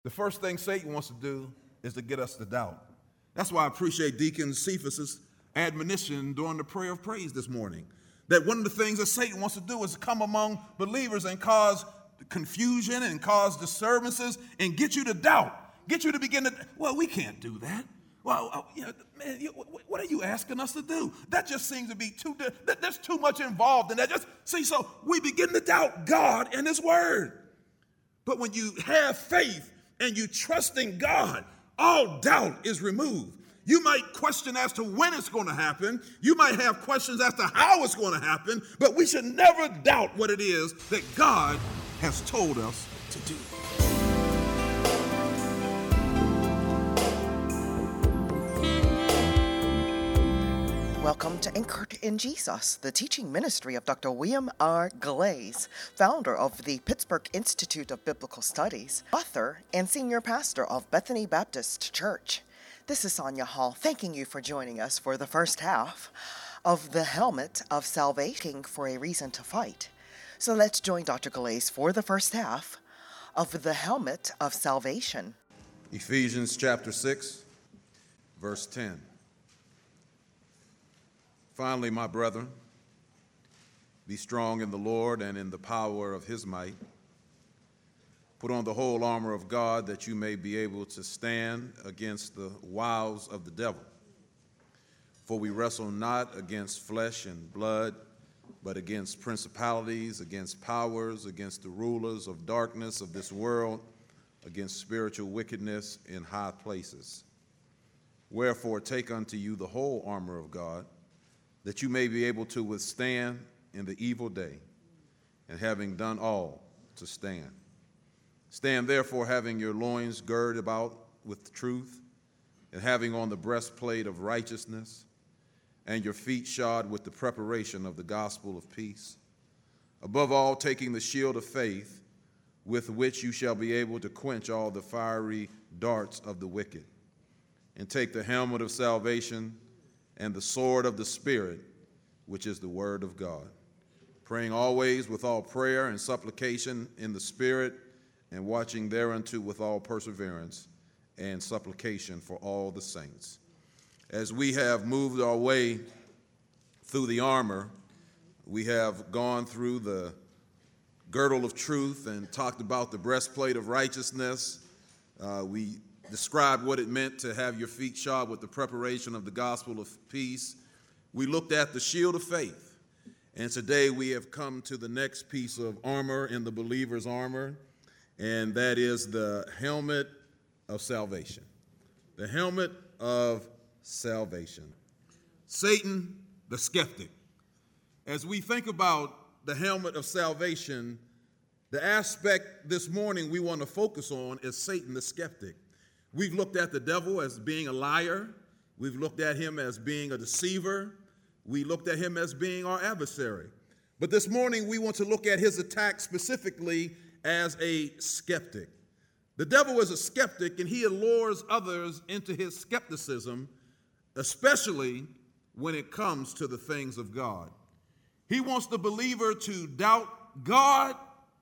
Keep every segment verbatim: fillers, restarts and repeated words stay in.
The first thing Satan wants to do is to get us to doubt. That's why I appreciate Deacon Cephas's admonition during the prayer of praise this morning. That one of the things that Satan wants to do is come among believers and cause confusion and cause disturbances and get you to doubt. Get you to begin to, well, we can't do that. Well, uh, you know, man, you, what are you asking us to do? That just seems to be too, that, there's too much involved in that. Just see, so we begin to doubt God and his word. But when you have faith and you trust in God, all doubt is removed. You might question as to when it's going to happen. You might have questions as to how it's going to happen, but we should never doubt what it is that God has told us to do. Welcome to Anchored in Jesus, the teaching ministry of Doctor William R. Glaze, founder of the Pittsburgh Institute of Biblical Studies, author, and senior pastor of Bethany Baptist Church. This is Sonia Hall, thanking you for joining us for the first half of The Helmet of Salvation for a Reason to Fight. So let's join Doctor Glaze for the first half of The Helmet of Salvation. Ephesians chapter six, verse ten. Finally, my brethren, be strong in the Lord and in the power of his might. Put on the whole armor of God that you may be able to stand against the wiles of the devil. For we wrestle not against flesh and blood, but against principalities, against powers, against the rulers of darkness of this world, against spiritual wickedness in high places. Wherefore take unto you the whole armor of God, that you may be able to withstand in the evil day, and having done all, to stand. Stand therefore, having your loins girded about with truth, and having on the breastplate of righteousness, and your feet shod with the preparation of the gospel of peace. Above all, taking the shield of faith, with which you shall be able to quench all the fiery darts of the wicked. And take the helmet of salvation and the sword of the Spirit, which is the word of God. Praying always with all prayer and supplication in the Spirit, and watching thereunto with all perseverance and supplication for all the saints. As we have moved our way through the armor, we have gone through the girdle of truth and talked about the breastplate of righteousness. Uh, we described what it meant to have your feet shod with the preparation of the gospel of peace. We looked at the shield of faith. And today we have come to the next piece of armor in the believer's armor, and that is the helmet of salvation. The helmet of salvation. Satan, the skeptic. As we think about the helmet of salvation, the aspect this morning we want to focus on is Satan, the skeptic. We've looked at the devil as being a liar. We've looked at him as being a deceiver. We looked at him as being our adversary. But this morning we want to look at his attack specifically as a skeptic. The devil is a skeptic, and he allures others into his skepticism, especially when it comes to the things of God. He wants the believer to doubt God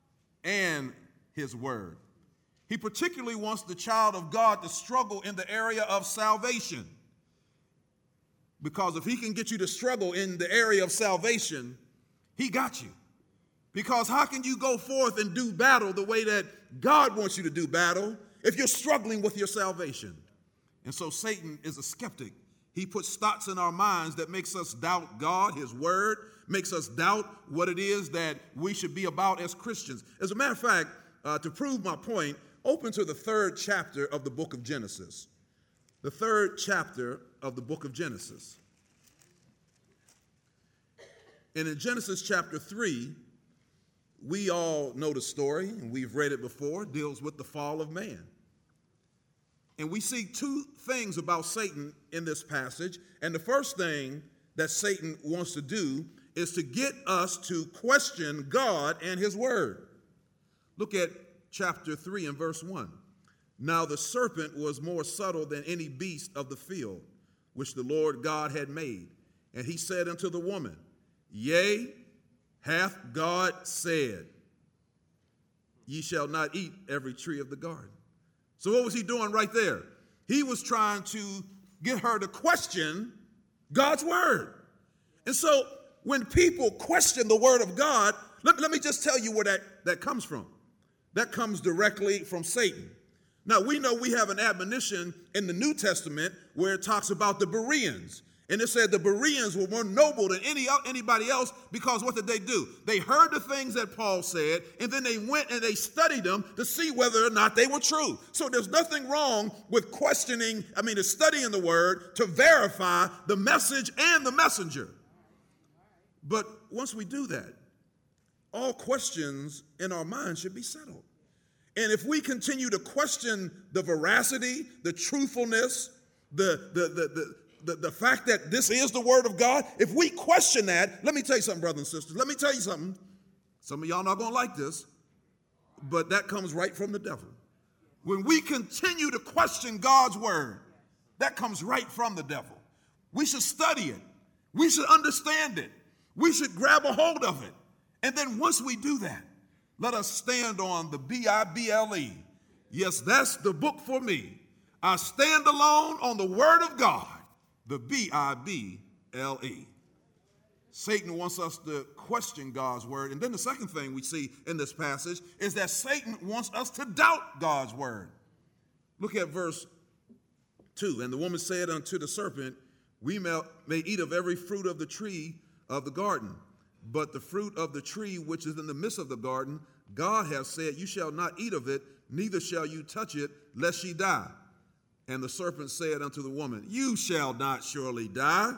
and his word. He particularly wants the child of God to struggle in the area of salvation. Because if he can get you to struggle in the area of salvation, he got you. Because how can you go forth and do battle the way that God wants you to do battle if you're struggling with your salvation? And so Satan is a skeptic. He puts thoughts in our minds that makes us doubt God, his word, makes us doubt what it is that we should be about as Christians. As a matter of fact, uh, to prove my point, open to the third chapter of the book of Genesis. The third chapter of the book of Genesis. And in Genesis chapter three, we all know the story, and we've read it before, it deals with the fall of man. And we see two things about Satan in this passage. And the first thing that Satan wants to do is to get us to question God and his word. Look at chapter three and verse one. Now the serpent was more subtle than any beast of the field, which the Lord God had made. And he said unto the woman, Yea, hath God said, Ye shall not eat every tree of the garden. So what was he doing right there? He was trying to get her to question God's word. And so when people question the word of God, let, let me just tell you where that, that comes from. That comes directly from Satan. Now, we know we have an admonition in the New Testament where it talks about the Bereans. And it said the Bereans were more noble than any anybody else because what did they do? They heard the things that Paul said, and then they went and they studied them to see whether or not they were true. So there's nothing wrong with questioning, I mean, to studying the word to verify the message and the messenger. But once we do that, all questions in our minds should be settled. And if we continue to question the veracity, the truthfulness, the, the, the, the, the, the fact that this is the word of God, if we question that, let me tell you something, brothers and sisters. Let me tell you something. Some of y'all not going to like this, but that comes right from the devil. When we continue to question God's word, that comes right from the devil. We should study it. We should understand it. We should grab a hold of it. And then once we do that, let us stand on the B I B L E. Yes, that's the book for me. I stand alone on the word of God, the B I B L E. Satan wants us to question God's word. And then the second thing we see in this passage is that Satan wants us to doubt God's word. Look at verse two. And the woman said unto the serpent, we may, may eat of every fruit of the tree of the garden. But the fruit of the tree which is in the midst of the garden, God has said, you shall not eat of it, neither shall you touch it, lest ye die. And the serpent said unto the woman, you shall not surely die.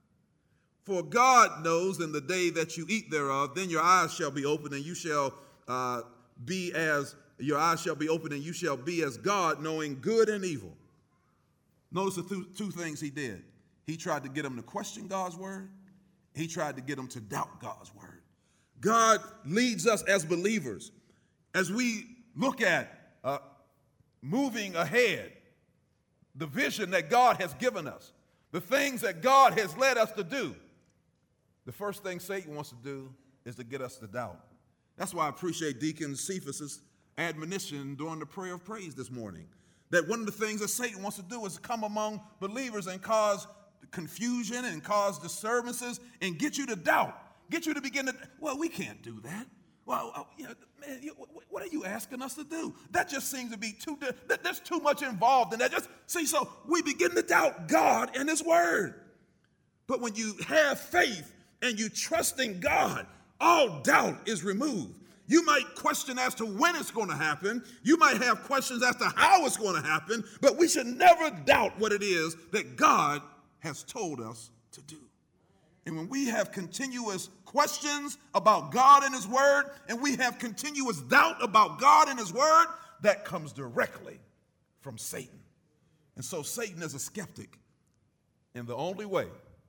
For God knows in the day that you eat thereof, then your eyes shall be opened, and you shall uh, be as, your eyes shall be opened, and you shall be as God, knowing good and evil. Notice the th- two things he did. He tried to get them to question God's word. He tried to get them to doubt God's word. God leads us as believers as we look at uh, moving ahead, the vision that God has given us, the things that God has led us to do. The first thing Satan wants to do is to get us to doubt. That's why I appreciate Deacon Cephas's admonition during the prayer of praise this morning, that one of the things that Satan wants to do is come among believers and cause confusion and cause disturbances and get you to doubt, get you to begin to, well, we can't do that. Well, uh, you know, man, you, what are you asking us to do? That just seems to be too, that, there's too much involved in that. Just see, so we begin to doubt God and his word. But when you have faith and you trust in God, all doubt is removed. You might question as to when it's going to happen. You might have questions as to how it's going to happen, but we should never doubt what it is that God has told us to do. And when we have continuous questions about God and his word, and we have continuous doubt about God and his word, that comes directly from Satan. And so Satan is a skeptic. And the only way,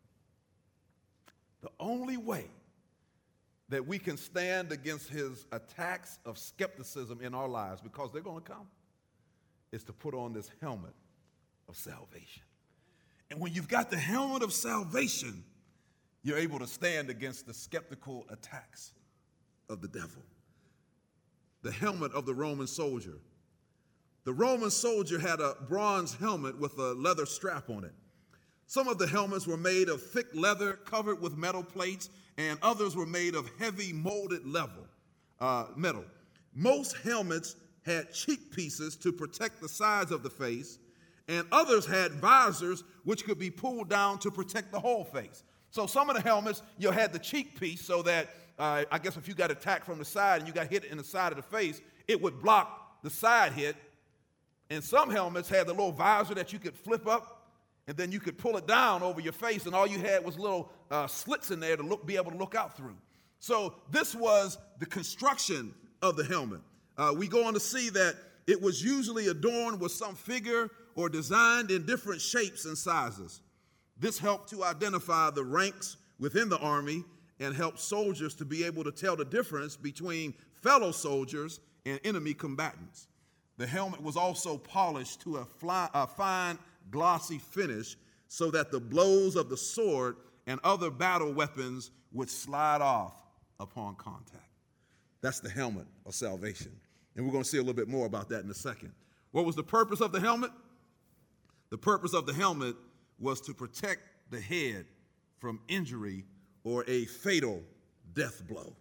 the only way that we can stand against his attacks of skepticism in our lives, because they're going to come, is to put on this helmet of salvation. And when you've got the helmet of salvation, you're able to stand against the skeptical attacks of the devil. The helmet of the Roman soldier. The Roman soldier had a bronze helmet with a leather strap on it. Some of the helmets were made of thick leather covered with metal plates, and others were made of heavy molded level, uh, metal. Most helmets had cheek pieces to protect the sides of the face, and others had visors which could be pulled down to protect the whole face. So some of the helmets, you had the cheek piece so that, uh, I guess if you got attacked from the side and you got hit in the side of the face, it would block the side hit. And some helmets had the little visor that you could flip up, and then you could pull it down over your face, and all you had was little uh, slits in there to look, be able to look out through. So this was the construction of the helmet. Uh, we go on to see that it was usually adorned with some figure or designed in different shapes and sizes. This helped to identify the ranks within the army and helped soldiers to be able to tell the difference between fellow soldiers and enemy combatants. The helmet was also polished to a, fly, a fine, glossy finish so that the blows of the sword and other battle weapons would slide off upon contact. That's the helmet of salvation. And we're going to see a little bit more about that in a second. What was the purpose of the helmet? The purpose of the helmet was to protect the head from injury or a fatal death blow.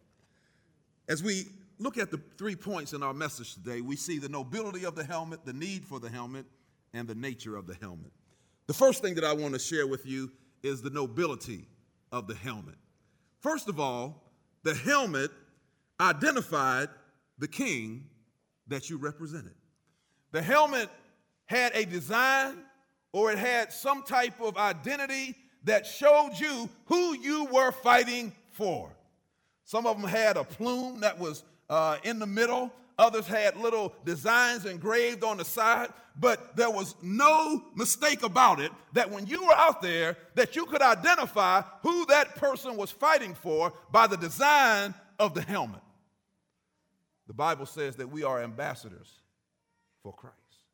As we look at the three points in our message today, we see the nobility of the helmet, the need for the helmet, and the nature of the helmet. The first thing that I want to share with you is the nobility of the helmet. First of all, the helmet identified the king that you represented. The helmet had a design, or it had some type of identity that showed you who you were fighting for. Some of them had a plume that was uh, in the middle. Others had little designs engraved on the side. But there was no mistake about it that when you were out there, that you could identify who that person was fighting for by the design of the helmet. The Bible says that we are ambassadors for Christ.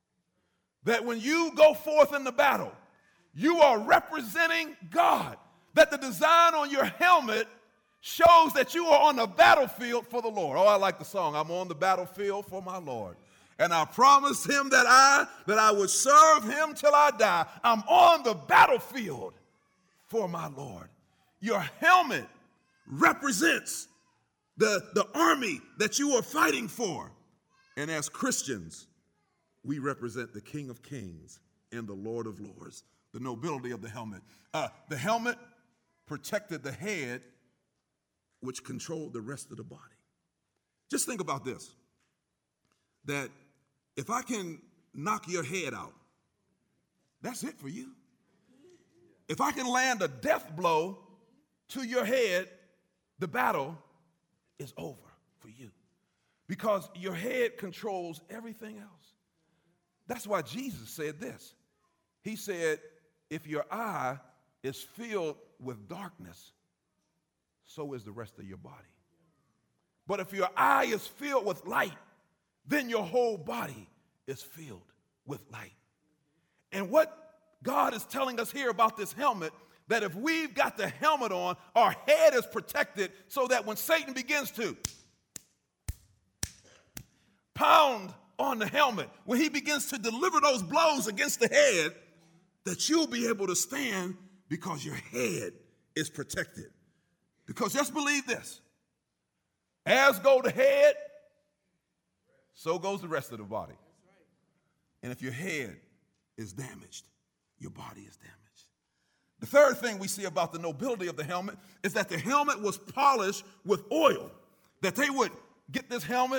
That when you go forth in the battle, you are representing God. That the design on your helmet shows that you are on the battlefield for the Lord. Oh, I like the song, I'm on the battlefield for my Lord. And I promised him that I, that I would serve him till I die. I'm on the battlefield for my Lord. Your helmet represents the, the army that you are fighting for. And as Christians, we represent the King of Kings and the Lord of Lords. The nobility of the helmet. Uh, the helmet protected the head, which controlled the rest of the body. Just think about this, that if I can knock your head out, that's it for you. If I can land a death blow to your head, the battle is over for you, because your head controls everything else. That's why Jesus said this. He said, if your eye is filled with darkness, so is the rest of your body. But if your eye is filled with light, then your whole body is filled with light. And what God is telling us here about this helmet, that if we've got the helmet on, our head is protected so that when Satan begins to pound on the helmet, when he begins to deliver those blows against the head, that you'll be able to stand because your head is protected. Because just believe this, as go the head, so goes the rest of the body. And if your head is damaged, your body is damaged. The third thing we see about the nobility of the helmet is that the helmet was polished with oil. That they would get this helmet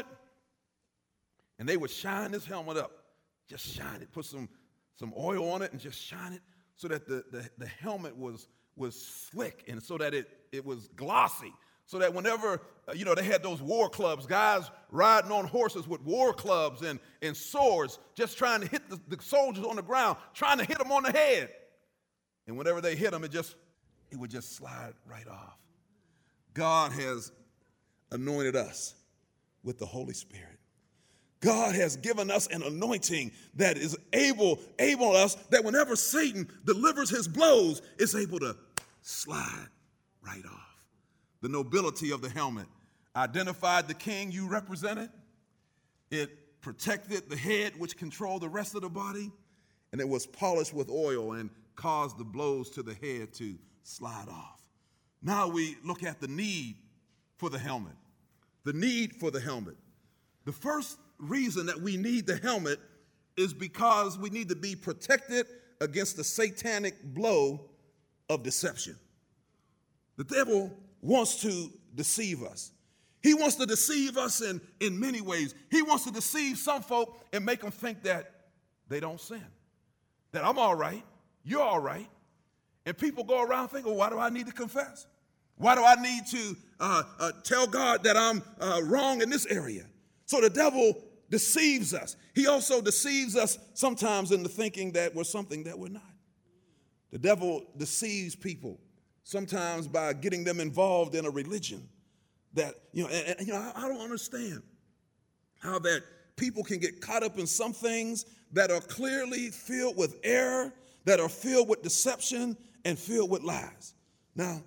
and they would shine this helmet up. Just shine it, put some, some oil on it and just shine it so that the, the, the helmet was, was slick and so that it, it was glossy. So that whenever, uh, you know, they had those war clubs, guys riding on horses with war clubs and, and swords, just trying to hit the, the soldiers on the ground, trying to hit them on the head. And whenever they hit them, it just, it would just slide right off. God has anointed us with the Holy Spirit. God has given us an anointing that is able, able us, that whenever Satan delivers his blows, it's able to slide right off. The nobility of the helmet identified the king you represented. It protected the head, which controlled the rest of the body. And it was polished with oil and caused the blows to the head to slide off. Now we look at the need for the helmet. The need for the helmet. The first reason that we need the helmet is because we need to be protected against the satanic blow of deception. The devil wants to deceive us. He wants to deceive us in, in many ways. He wants to deceive some folk and make them think that they don't sin, that I'm all right, you're all right. And people go around thinking, well, why do I need to confess? Why do I need to uh, uh, tell God that I'm uh, wrong in this area? So the devil deceives us. He also deceives us sometimes into thinking that we're something that we're not. The devil deceives people sometimes by getting them involved in a religion that, you know, and, and you know, I, I don't understand how that people can get caught up in some things that are clearly filled with error, that are filled with deception and filled with lies. Now,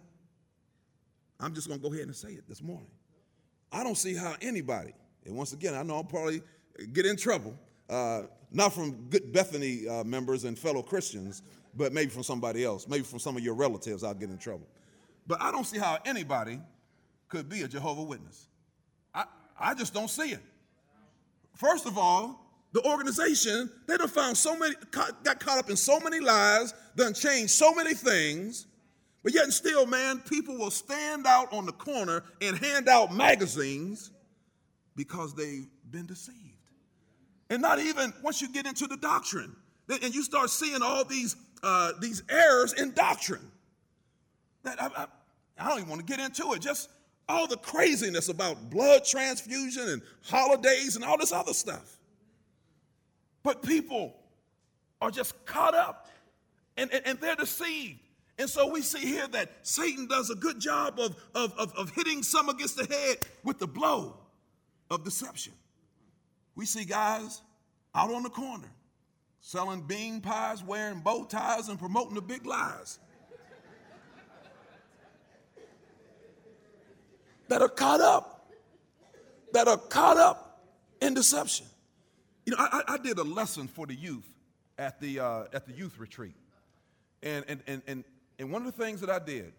I'm just going to go ahead and say it this morning. I don't see how anybody, and once again, I know I'll probably get in trouble. Uh, not from Good Bethany uh, members and fellow Christians, but maybe from somebody else, maybe from some of your relatives. I'll get in trouble. But I don't see how anybody could be a Jehovah's Witness. I, I just don't see it. First of all, the organization, they done found so many, got caught up in so many lies, done changed so many things, but yet and still, man, people will stand out on the corner and hand out magazines because they've been deceived. And not even once you get into the doctrine, and you start seeing all these uh, these errors in doctrine. That I, I, I don't even want to get into it. Just all the craziness about blood transfusion and holidays and all this other stuff. But people are just caught up, and, and, and they're deceived. And so we see here that Satan does a good job of, of, of, of hitting some against the head with the blow of deception. We see guys out on the corner selling bean pies, wearing bow ties, and promoting the big lies that are caught up, that are caught up in deception. You know, I, I did a lesson for the youth at the uh, at the youth retreat, and and and and and one of the things that I did,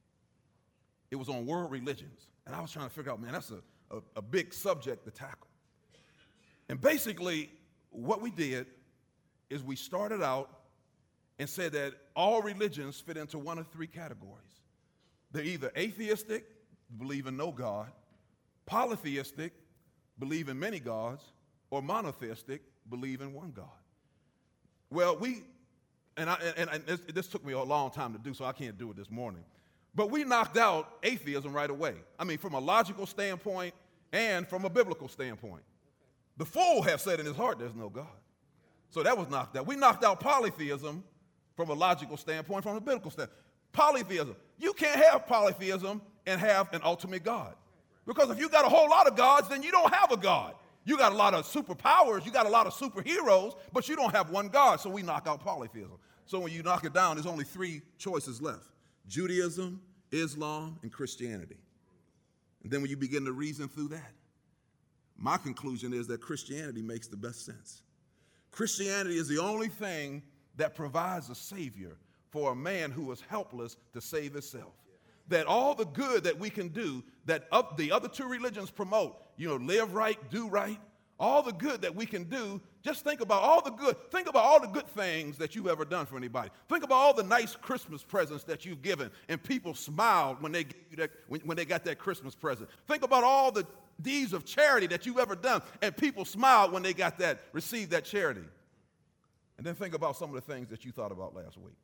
it was on world religions, and I was trying to figure out, man, that's a, a, a big subject to tackle. And basically, what we did is we started out and said that all religions fit into one of three categories. They're either atheistic, believe in no God, polytheistic, believe in many gods, or monotheistic, believe in one God. Well, we, and, I, and, and this, this took me a long time to do, so I can't do it this morning, but we knocked out atheism right away. I mean, from a logical standpoint and from a biblical standpoint. The fool has said in his heart there's no God. So that was knocked out. We knocked out polytheism from a logical standpoint, from a biblical standpoint. Polytheism. You can't have polytheism and have an ultimate God. Because if you got a whole lot of gods, then you don't have a God. You got a lot of superpowers, you got a lot of superheroes, but you don't have one God, so we knock out polytheism. So when you knock it down, there's only three choices left: Judaism, Islam, and Christianity. And then when you begin to reason through that, my conclusion is that Christianity makes the best sense. Christianity is the only thing that provides a savior for a man who is helpless to save himself. That all the good that we can do, that up the other two religions promote, you know, live right, do right, all the good that we can do, just think about all the good, think about all the good things that you've ever done for anybody. Think about all the nice Christmas presents that you've given, and people smiled when they gave you that, when, when they got that Christmas present. Think about all the deeds of charity that you've ever done, and people smiled when they got that, received that charity. And then think about some of the things that you thought about last week.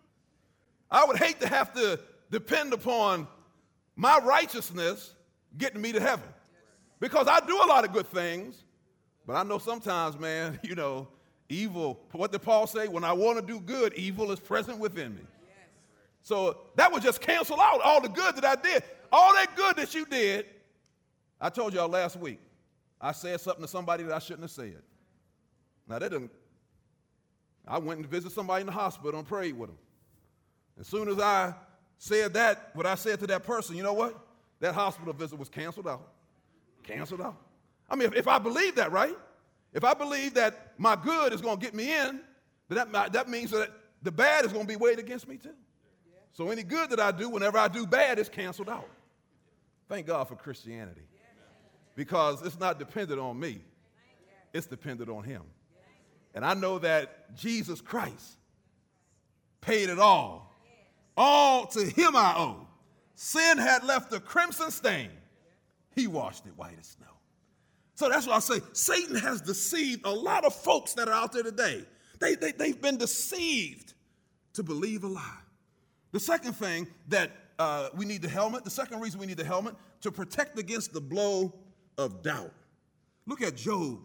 I would hate to have to depend upon my righteousness getting me to heaven, because I do a lot of good things, but I know sometimes, man, you know, evil, what did Paul say? When I want to do good, evil is present within me. So that would just cancel out all the good that I did. All that good that you did, I told y'all last week, I said something to somebody that I shouldn't have said. Now, that didn't, I went and visited somebody in the hospital and prayed with them. As soon as I said that, what I said to that person, you know what? That hospital visit was canceled out. Canceled out. I mean, if, if I believe that, right? If I believe that my good is going to get me in, then that, that means that the bad is going to be weighed against me too. So any good that I do, whenever I do bad, is canceled out. Thank God for Christianity. Because it's not dependent on me. It's dependent on him. And I know that Jesus Christ paid it all. All to him I owe. Sin had left a crimson stain. He washed it white as snow. So that's why I say Satan has deceived a lot of folks that are out there today. They, they, they've been deceived to believe a lie. The second thing that uh, we need the helmet, the second reason we need the helmet, to protect against the blow of doubt. Look at Job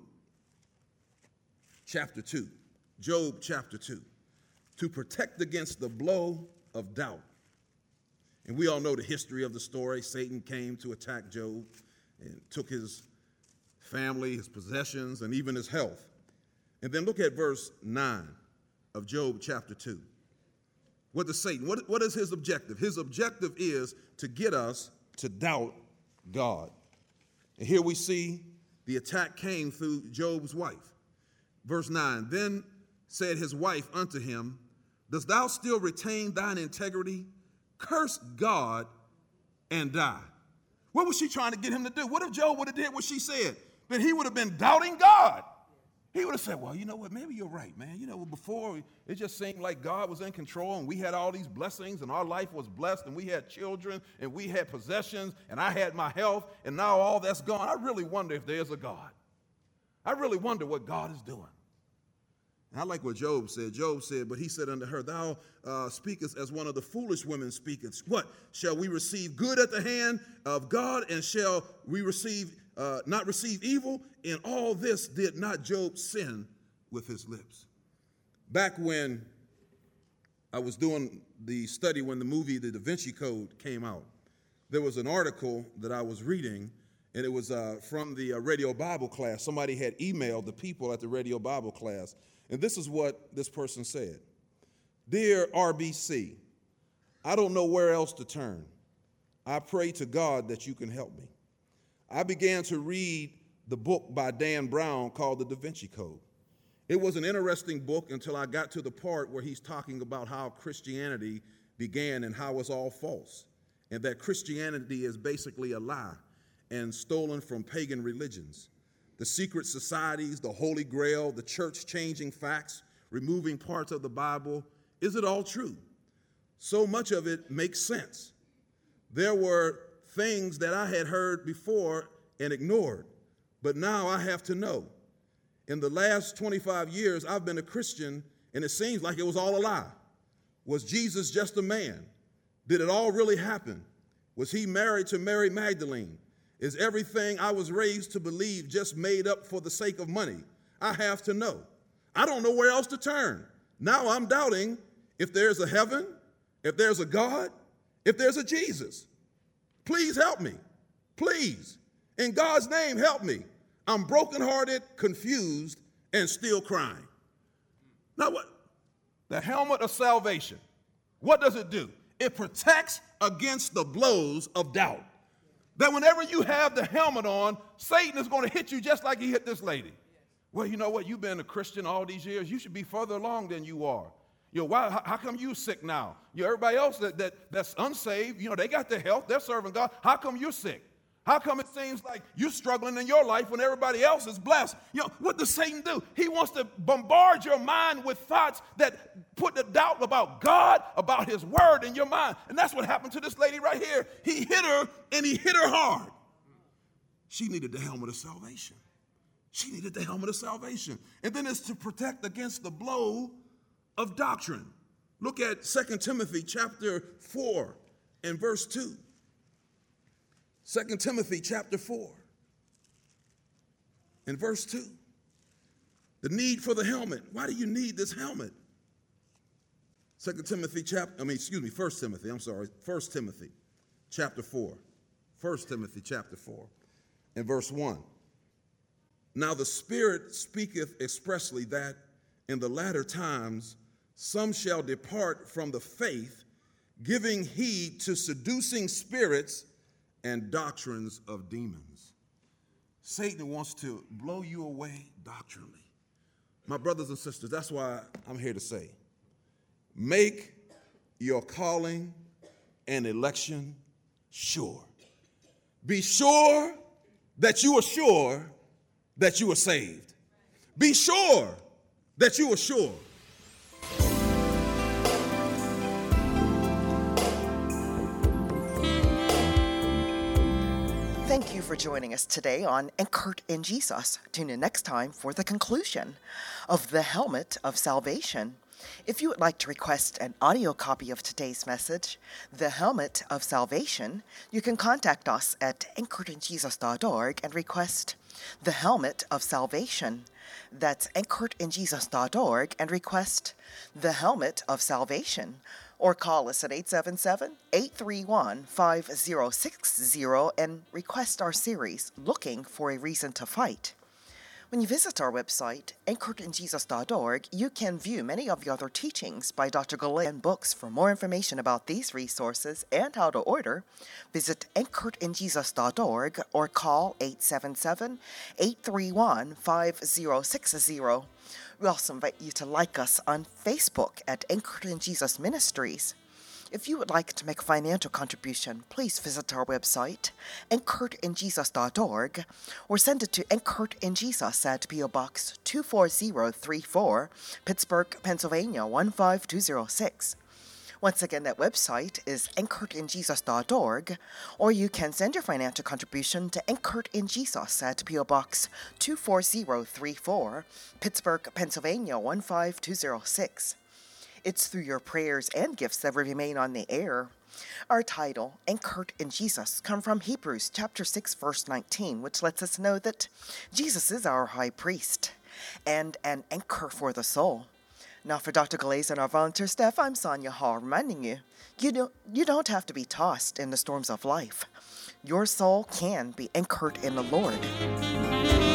chapter two. Job chapter two. To protect against the blow of doubt. And we all know the history of the story. Satan came to attack Job and took his family, his possessions, and even his health. And then look at verse nine of Job chapter two. What does Satan, what, what is his objective? His objective is to get us to doubt God. And here we see the attack came through Job's wife. Verse nine, then said his wife unto him, dost thou still retain thine integrity? Curse God and die. What was she trying to get him to do? What if Job would have did what she said? Then he would have been doubting God. He would have said, well, you know what, maybe you're right, man. You know, before it just seemed like God was in control and we had all these blessings and our life was blessed and we had children and we had possessions and I had my health and now all that's gone. I really wonder if there's a God. I really wonder what God is doing. And I like what Job said. Job said, but he said unto her, thou uh, speakest as one of the foolish women speaketh. What? Shall we receive good at the hand of God, and shall we receive uh, not receive evil? In all this did not Job sin with his lips. Back when I was doing the study, when the movie The Da Vinci Code came out, there was an article that I was reading, and it was uh, from the uh, radio Bible class. Somebody had emailed the people at the radio Bible class. And this is what this person said. Dear R B C, I don't know where else to turn. I pray to God that you can help me. I began to read the book by Dan Brown called The Da Vinci Code. It was an interesting book until I got to the part where he's talking about how Christianity began and how it's all false, and that Christianity is basically a lie and stolen from pagan religions. The secret societies, the Holy Grail, the church changing facts, removing parts of the Bible. Is it all true? So much of it makes sense. There were things that I had heard before and ignored, but now I have to know. In the last twenty-five years, I've been a Christian, and it seems like it was all a lie. Was Jesus just a man? Did it all really happen? Was he married to Mary Magdalene? Is everything I was raised to believe just made up for the sake of money? I have to know. I don't know where else to turn. Now I'm doubting if there's a heaven, if there's a God, if there's a Jesus. Please help me. Please. In God's name, help me. I'm brokenhearted, confused, and still crying. Now what? The helmet of salvation. What does it do? It protects against the blows of doubt. That whenever you have the helmet on, Satan is going to hit you just like he hit this lady. Well, you know what? You've been a Christian all these years. You should be further along than you are. You know, why, how, how come you sick now? You know, everybody else that, that, that's unsaved, you know, they got their health. They're serving God. How come you're sick? How come it seems like you're struggling in your life when everybody else is blessed? You know, what does Satan do? He wants to bombard your mind with thoughts that put the doubt about God, about his word in your mind. And that's what happened to this lady right here. He hit her, and he hit her hard. She needed the helmet of salvation. She needed the helmet of salvation. And then it's to protect against the blow of doctrine. Look at Second Timothy chapter four and verse two. Second Timothy chapter four and verse two. The need for the helmet. Why do you need this helmet? Second Timothy chapter, I mean, excuse me, First Timothy, I'm sorry, First Timothy chapter four. First Timothy chapter four and verse one. Now the Spirit speaketh expressly that in the latter times some shall depart from the faith, giving heed to seducing spirits and doctrines of demons. Satan wants to blow you away doctrinally. My brothers and sisters, that's why I'm here to say, make your calling and election sure. Be sure that you are sure that you are saved. Be sure that you are sure. Thank you for joining us today on Anchored in Jesus. Tune in next time for the conclusion of the Helmet of Salvation. If you would like to request an audio copy of today's message, The Helmet of Salvation, you can contact us at anchored in jesus dot org and request The Helmet of Salvation. That's anchored in jesus dot org and request The Helmet of Salvation. Or call us at eight seven seven, eight three one, five zero six zero and request our series, Looking for a Reason to Fight. When you visit our website, anchored in jesus dot org, you can view many of the other teachings by Doctor Galais and books. For more information about these resources and how to order, visit anchored in jesus dot org or call eight seven seven, eight three one, five zero six zero. We also invite you to like us on Facebook at Anchored in Jesus Ministries. If you would like to make a financial contribution, please visit our website, anchored in jesus dot org, or send it to Anchored in Jesus at P O Box two four zero three four, Pittsburgh, Pennsylvania one five two zero six. Once again, that website is anchored in jesus dot org, or you can send your financial contribution to Anchored in Jesus at P O Box two four zero three four, Pittsburgh, Pennsylvania one five two zero six. It's through your prayers and gifts that we remain on the air. Our title, Anchored in Jesus, comes from Hebrews chapter six, verse nineteen, which lets us know that Jesus is our high priest and an anchor for the soul. Now for Doctor Galais and our volunteer staff, I'm Sonia Hall, reminding you, you don't, you don't have to be tossed in the storms of life. Your soul can be anchored in the Lord.